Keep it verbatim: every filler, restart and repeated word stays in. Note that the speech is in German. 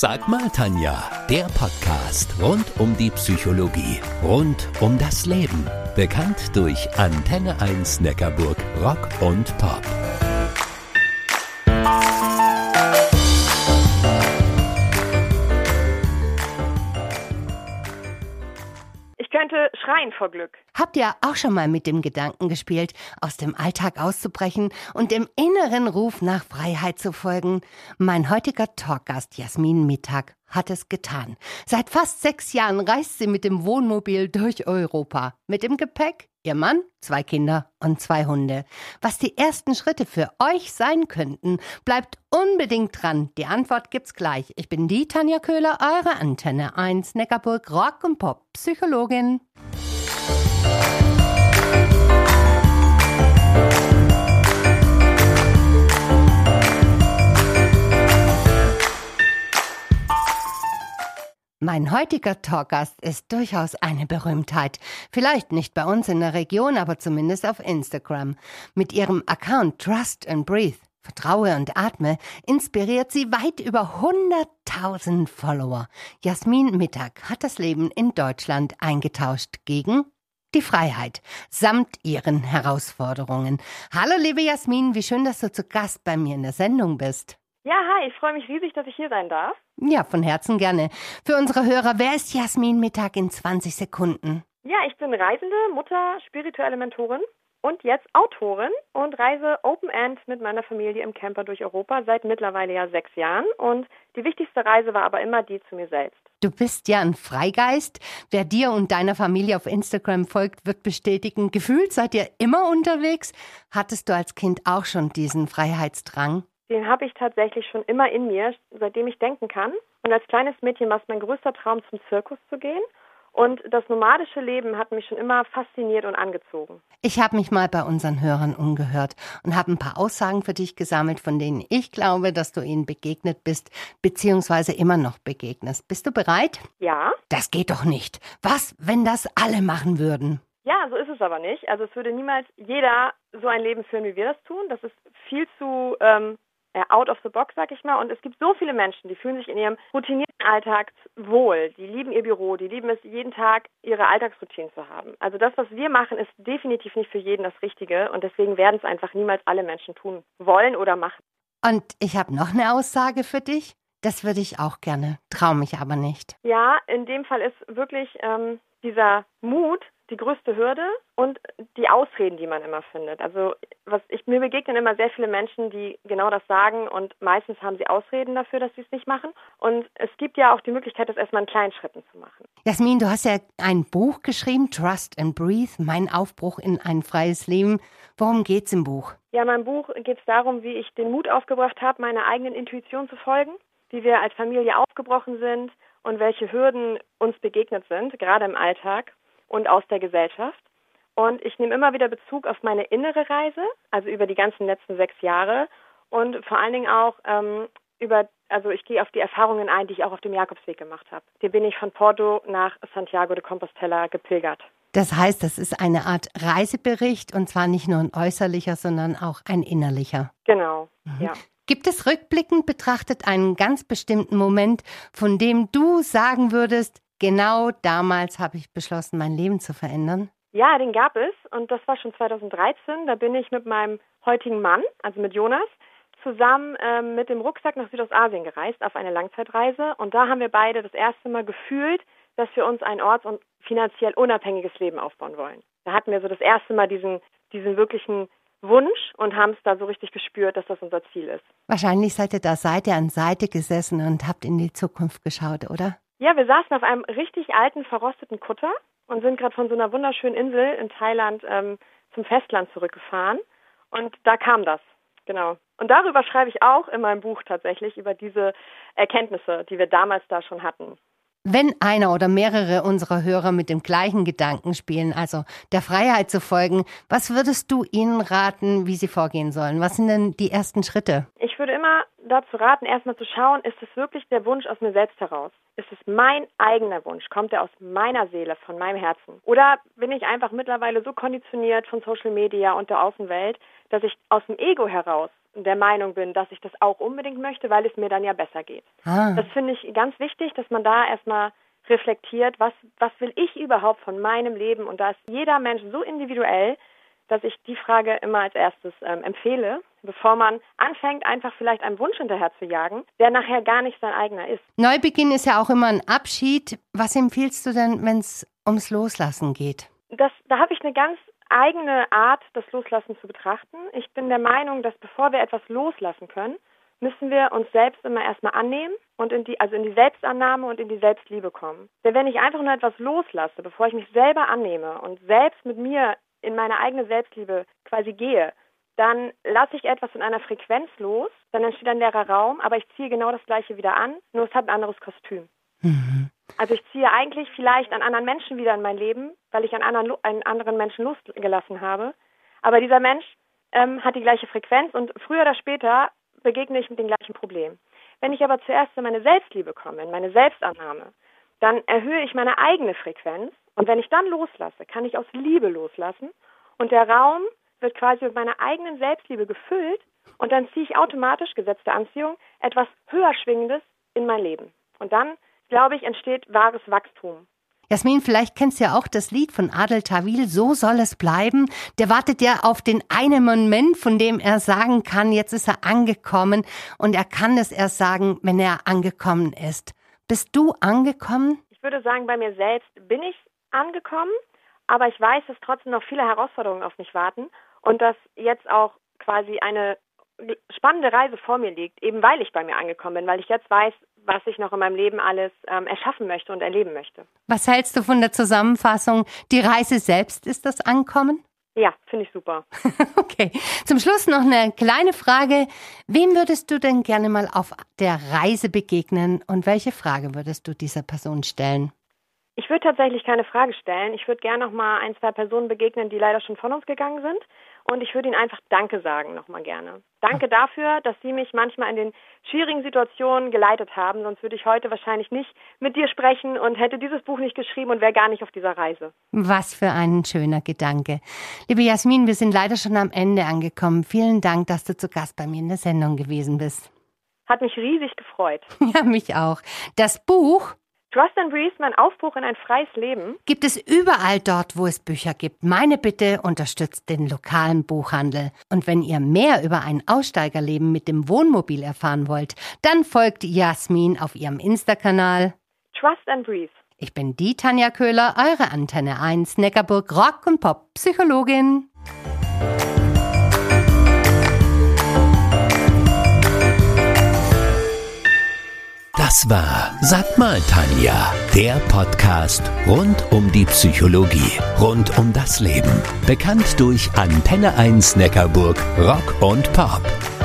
Sag mal, Tanja, der Podcast rund um die Psychologie, rund um das Leben. Bekannt durch Antenne eins Neckarburg Rock und Pop. Ich könnte schreien vor Glück. Habt ihr auch schon mal mit dem Gedanken gespielt, aus dem Alltag auszubrechen und dem inneren Ruf nach Freiheit zu folgen? Mein heutiger Talkgast Jasmin Mittag hat es getan. Seit fast sechs Jahren reist sie mit dem Wohnmobil durch Europa. Mit dem Gepäck ihr Mann, zwei Kinder und zwei Hunde. Was die ersten Schritte für euch sein könnten, bleibt unbedingt dran. Die Antwort gibt's gleich. Ich bin die Tanja Köhler, eure Antenne eins Neckarburg Rock und Pop Psychologin. Mein heutiger Talkgast ist durchaus eine Berühmtheit. Vielleicht nicht bei uns in der Region, aber zumindest auf Instagram. Mit ihrem Account Trust and Breathe, Vertraue und Atme, inspiriert sie weit über hunderttausend Follower. Jasmin Mittag hat das Leben in Deutschland eingetauscht gegen die Freiheit, samt ihren Herausforderungen. Hallo liebe Jasmin, wie schön, dass du zu Gast bei mir in der Sendung bist. Ja, hi, ich freue mich riesig, dass ich hier sein darf. Ja, von Herzen gerne. Für unsere Hörer, wer ist Jasmin Mittag in zwanzig Sekunden? Ja, ich bin Reisende, Mutter, spirituelle Mentorin und jetzt Autorin und reise Open End mit meiner Familie im Camper durch Europa seit mittlerweile ja sechs Jahren. Und die wichtigste Reise war aber immer die zu mir selbst. Du bist ja ein Freigeist. Wer dir und deiner Familie auf Instagram folgt, wird bestätigen, gefühlt seid ihr immer unterwegs. Hattest du als Kind auch schon diesen Freiheitsdrang? Den habe ich tatsächlich schon immer in mir, seitdem ich denken kann. Und als kleines Mädchen war es mein größter Traum, zum Zirkus zu gehen. Und das nomadische Leben hat mich schon immer fasziniert und angezogen. Ich habe mich mal bei unseren Hörern umgehört und habe ein paar Aussagen für dich gesammelt, von denen ich glaube, dass du ihnen begegnet bist, beziehungsweise immer noch begegnest. Bist du bereit? Ja. Das geht doch nicht. Was, wenn das alle machen würden? Ja, so ist es aber nicht. Also es würde niemals jeder so ein Leben führen, wie wir das tun. Das ist viel zu ähm, out of the box, sag ich mal. Und es gibt so viele Menschen, die fühlen sich in ihrem routinierten Alltag wohl. Die lieben ihr Büro, die lieben es, jeden Tag ihre Alltagsroutine zu haben. Also das, was wir machen, ist definitiv nicht für jeden das Richtige. Und deswegen werden es einfach niemals alle Menschen tun wollen oder machen. Und ich habe noch eine Aussage für dich. Das würde ich auch gerne, traue mich aber nicht. Ja, in dem Fall ist wirklich ähm, dieser Mut die größte Hürde und die Ausreden, die man immer findet. Also was ich mir begegnen immer sehr viele Menschen, die genau das sagen und meistens haben sie Ausreden dafür, dass sie es nicht machen. Und es gibt ja auch die Möglichkeit, das erstmal in kleinen Schritten zu machen. Jasmin, du hast ja ein Buch geschrieben, Trust and Breathe, mein Aufbruch in ein freies Leben. Worum geht's im Buch? Ja, in meinem Buch geht es darum, wie ich den Mut aufgebracht habe, meiner eigenen Intuition zu folgen, wie wir als Familie aufgebrochen sind und welche Hürden uns begegnet sind, gerade im Alltag und aus der Gesellschaft. Und ich nehme immer wieder Bezug auf meine innere Reise, also über die ganzen letzten sechs Jahre und vor allen Dingen auch ähm, über, also ich gehe auf die Erfahrungen ein, die ich auch auf dem Jakobsweg gemacht habe. Hier bin ich von Porto nach Santiago de Compostela gepilgert. Das heißt, das ist eine Art Reisebericht und zwar nicht nur ein äußerlicher, sondern auch ein innerlicher. Genau, mhm. ja. Gibt es rückblickend betrachtet einen ganz bestimmten Moment, von dem du sagen würdest, genau damals habe ich beschlossen, mein Leben zu verändern? Ja, den gab es und das war schon zweitausenddreizehn. Da bin ich mit meinem heutigen Mann, also mit Jonas, zusammen ähm, mit dem Rucksack nach Südostasien gereist auf eine Langzeitreise. Und da haben wir beide das erste Mal gefühlt, dass wir uns ein orts- und finanziell unabhängiges Leben aufbauen wollen. Da hatten wir so das erste Mal diesen, diesen wirklichen Wunsch und haben es da so richtig gespürt, dass das unser Ziel ist. Wahrscheinlich seid ihr da Seite an Seite gesessen und habt in die Zukunft geschaut, oder? Ja, wir saßen auf einem richtig alten, verrosteten Kutter und sind gerade von so einer wunderschönen Insel in Thailand ähm, zum Festland zurückgefahren. Und da kam das, genau. Und darüber schreibe ich auch in meinem Buch tatsächlich, über diese Erkenntnisse, die wir damals da schon hatten. Wenn einer oder mehrere unserer Hörer mit dem gleichen Gedanken spielen, also der Freiheit zu folgen, was würdest du ihnen raten, wie sie vorgehen sollen? Was sind denn die ersten Schritte? Ich würde immer dazu raten, erstmal zu schauen, ist es wirklich der Wunsch aus mir selbst heraus? Ist es mein eigener Wunsch? Kommt er aus meiner Seele, von meinem Herzen? Oder bin ich einfach mittlerweile so konditioniert von Social Media und der Außenwelt, dass ich aus dem Ego heraus der Meinung bin, dass ich das auch unbedingt möchte, weil es mir dann ja besser geht. Ah. Das finde ich ganz wichtig, dass man da erstmal reflektiert, was, was will ich überhaupt von meinem Leben? Und da ist jeder Mensch so individuell, dass ich die Frage immer als erstes ähm, empfehle, bevor man anfängt, einfach vielleicht einem Wunsch hinterher zu jagen, der nachher gar nicht sein eigener ist. Neubeginn ist ja auch immer ein Abschied. Was empfiehlst du denn, wenn es ums Loslassen geht? Das, da habe ich eine ganz eigene Art, das Loslassen zu betrachten. Ich bin der Meinung, dass bevor wir etwas loslassen können, müssen wir uns selbst immer erstmal annehmen und in die, also in die Selbstannahme und in die Selbstliebe kommen. Denn wenn ich einfach nur etwas loslasse, bevor ich mich selber annehme und selbst mit mir in meine eigene Selbstliebe quasi gehe, dann lasse ich etwas in einer Frequenz los, dann entsteht ein leerer Raum, aber ich ziehe genau das Gleiche wieder an, nur es hat ein anderes Kostüm. Mhm. Also ich ziehe eigentlich vielleicht einen anderen Menschen wieder in mein Leben, weil ich einen anderen, einen anderen Menschen losgelassen habe, aber dieser Mensch ähm, hat die gleiche Frequenz und früher oder später begegne ich mit dem gleichen Problem. Wenn ich aber zuerst in meine Selbstliebe komme, in meine Selbstannahme, dann erhöhe ich meine eigene Frequenz und wenn ich dann loslasse, kann ich aus Liebe loslassen und der Raum wird quasi mit meiner eigenen Selbstliebe gefüllt und dann ziehe ich automatisch, Gesetz der Anziehung, etwas höher Schwingendes in mein Leben. Und dann, glaube ich, entsteht wahres Wachstum. Jasmin, vielleicht kennst du ja auch das Lied von Adel Tawil, So soll es bleiben. Der wartet ja auf den einen Moment, von dem er sagen kann, jetzt ist er angekommen und er kann es erst sagen, wenn er angekommen ist. Bist du angekommen? Ich würde sagen, bei mir selbst bin ich angekommen, aber ich weiß, dass trotzdem noch viele Herausforderungen auf mich warten und dass jetzt auch quasi eine spannende Reise vor mir liegt, eben weil ich bei mir angekommen bin, weil ich jetzt weiß, was ich noch in meinem Leben alles ähm, erschaffen möchte und erleben möchte. Was hältst du von der Zusammenfassung? Die Reise selbst ist das Ankommen? Ja, finde ich super. Okay. Zum Schluss noch eine kleine Frage. Wem würdest du denn gerne mal auf der Reise begegnen und welche Frage würdest du dieser Person stellen? Ich würde tatsächlich keine Frage stellen. Ich würde gerne noch mal ein, zwei Personen begegnen, die leider schon von uns gegangen sind. Und ich würde ihnen einfach Danke sagen, noch mal gerne. Danke dafür, dass sie mich manchmal in den schwierigen Situationen geleitet haben. Sonst würde ich heute wahrscheinlich nicht mit dir sprechen und hätte dieses Buch nicht geschrieben und wäre gar nicht auf dieser Reise. Was für ein schöner Gedanke. Liebe Jasmin, wir sind leider schon am Ende angekommen. Vielen Dank, dass du zu Gast bei mir in der Sendung gewesen bist. Hat mich riesig gefreut. Ja, mich auch. Das Buch Trust and Breathe, mein Aufbruch in ein freies Leben, gibt es überall dort, wo es Bücher gibt. Meine Bitte, unterstützt den lokalen Buchhandel. Und wenn ihr mehr über ein Aussteigerleben mit dem Wohnmobil erfahren wollt, dann folgt Jasmin auf ihrem Insta-Kanal Trust and Breathe. Ich bin die Tanja Köhler, eure Antenne eins Neckarburg Rock- und Pop-Psychologin. Das war Sag mal, Tanja, der Podcast rund um die Psychologie, rund um das Leben. Bekannt durch Antenne eins Neckarburg Rock und Pop.